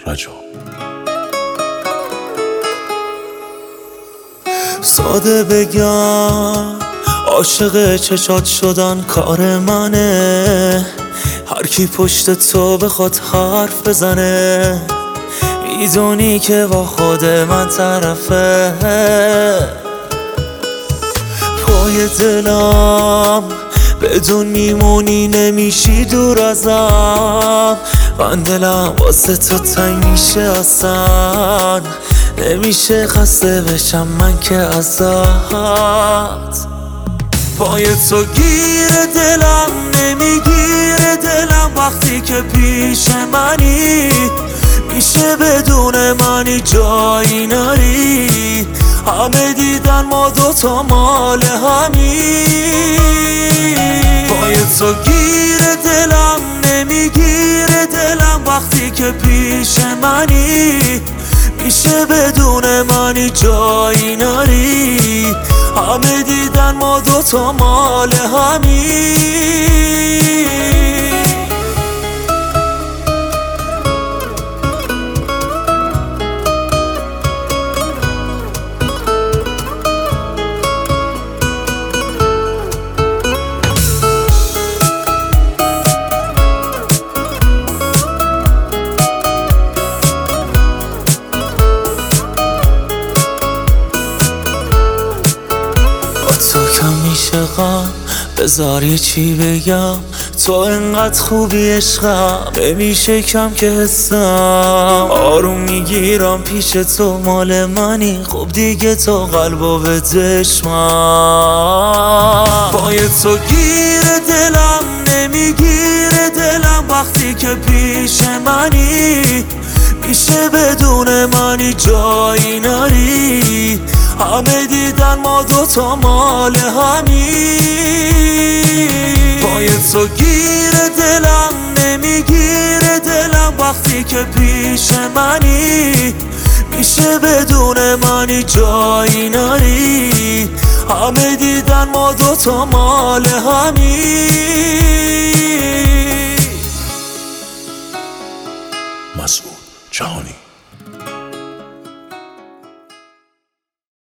رجا. ساده بگم عاشق چشات شدن کار منه، هر کی پشت تو بخواد حرف بزنه میدونی که با خود من طرفه. پای دلم بدون میمونی نمیشی دور ازم، من دلم واسه تو تنگ میشه اصلا نمیشه خسته بشم من که ازت. پای تو گیر دلم نمیگیره دلم وقتی که پیش منی، میشه بدون منی جایی نری، همه دیدن ما دوتا مال همی. پای تو گیر دلم نمیگیره دلم وقتی که پیش منی، میشه بدون منی جایی نری، همه دیدن ما دوتا مال همی. تو کم میشه غم بذار یه چی بگم، تو انقدر خوبی عشقم نمیشه کم که حسم آروم میگیرم پیش تو مال منی، خب دیگه تو قلبو بدش من. پای تو گیر دلم نمیگیره دلم وقتی که پیش منی، میشه بدون منی جایی نری، همه دیدن ما دوتا مال همی. پای تو گیر دلم نمیگیره دلم وقتی که پیش منی، میشه بدون منی جایی نری، همه دیدن ما دوتا مال همی.